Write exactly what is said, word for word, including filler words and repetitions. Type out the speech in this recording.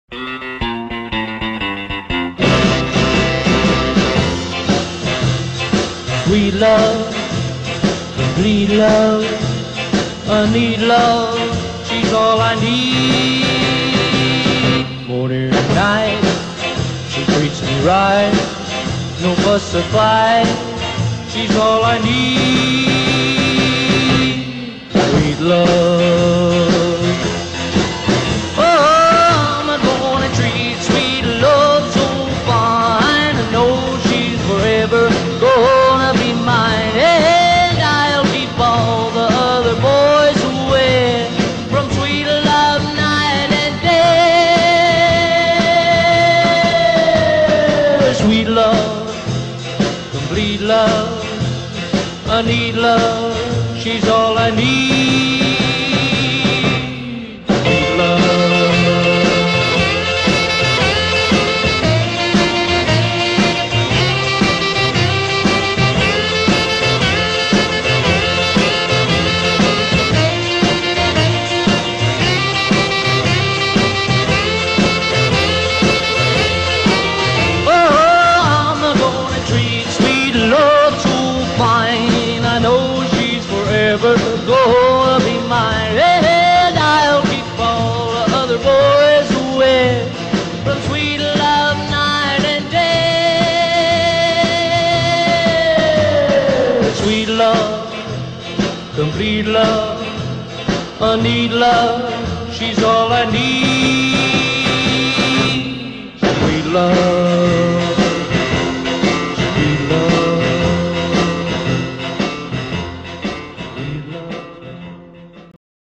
Sweet love, complete love, I need love, she's all I need. Morning and night, she treats me right, no fuss or fight, she's all I need. Sweet love. Oh, I'm gonna treat sweet love so fine, I know she's forever gonna be mine, and I'll keep all the other boys away from sweet love night and day. Sweet love, complete love, I need love, she's all I need. Sweet love. I know she's forever gonna be mine, and I'll keep all the other boys away from sweet love night and day. Sweet love, complete love, I need love, she's all I need. Sweet love.